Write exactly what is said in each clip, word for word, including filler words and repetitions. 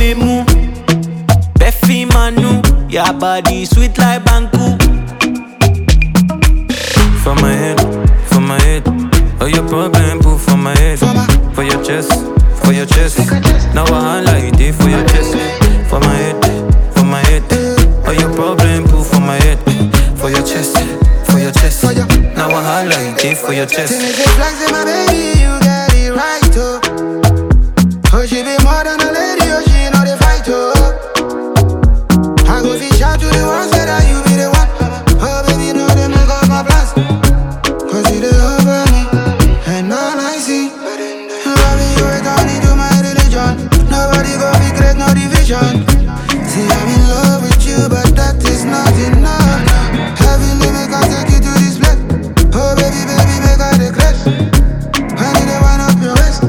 memu. Befi manu, your body sweet like Banku. For my head, for my head. Oh, your problem, put for my head. For your chest, for your chest. Now I highlight it for your chest. For my head, for my head. Oh, your problem, put for my head. For your chest, for your chest. Now I highlight it for your chest. Make it flex in my baby, you get it right, oh. Oh, she be more than a lady, oh, she know the fight, oh. I go fish out to the ones that you be the one. Oh, baby, know they make up my plans. Cause you the over me, and all I see. Loving you is turning to my religion. Nobody go be great, no division. See, I'm in love with you, but that is not enough. Heavenly make I take you to this place. Oh, baby, baby, make I regret. I need to wind up your waist.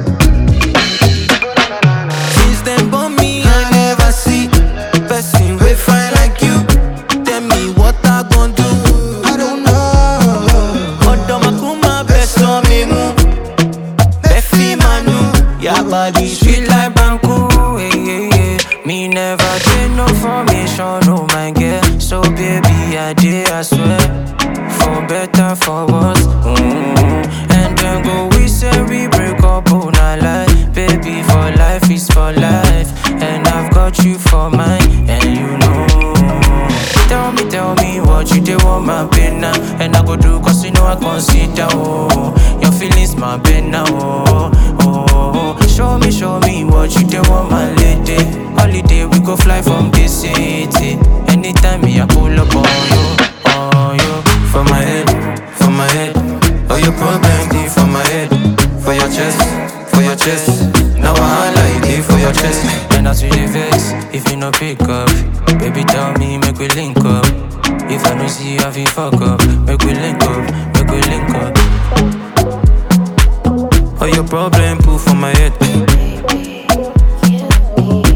Since then, born me, I never see person we fine like you. Tell me what I gon' do. I don't know. Odo makuma best on me mu. Befi manu, your body sweet like Banku. Yeah, yeah, yeah. Me never get no formation, no man get. So baby, I did, I swear. For better, for worse. Mm-hmm. And then go, we say we break up, oh, not lie. Baby, for life is for life. And I've got you for mine, and you know. Tell me, tell me what you do want my pain now. And I go do, cause you know I consider, oh. Your feelings my pain now, oh, oh, oh. Show me, show me what you do want my lady. Holiday, we go fly from this city. Anytime me, I pull up on you, on you. For my head, for my head. Oh, your problem, D for my head. For your chest, for your chest. Now I highlight it for your chest. And as you the vex, if you no pick up, baby tell me, make we link up. If I don't see you, I feel fuck up. Make we link up, make we link up. Oh, your problem, put for my head.